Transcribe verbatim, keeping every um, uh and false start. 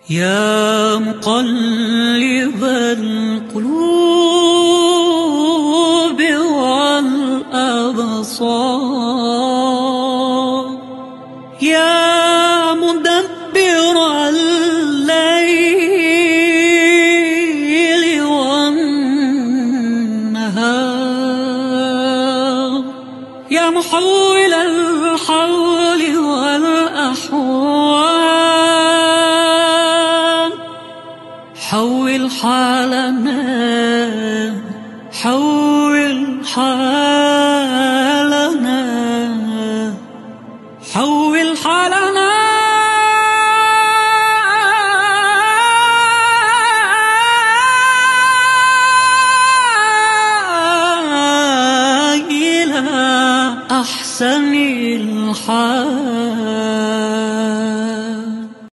يا مقلب القلوب والأبصار، يا مدبر الليل والنهار، يا محول الحول والأحوال، حول حالنا، حول حالنا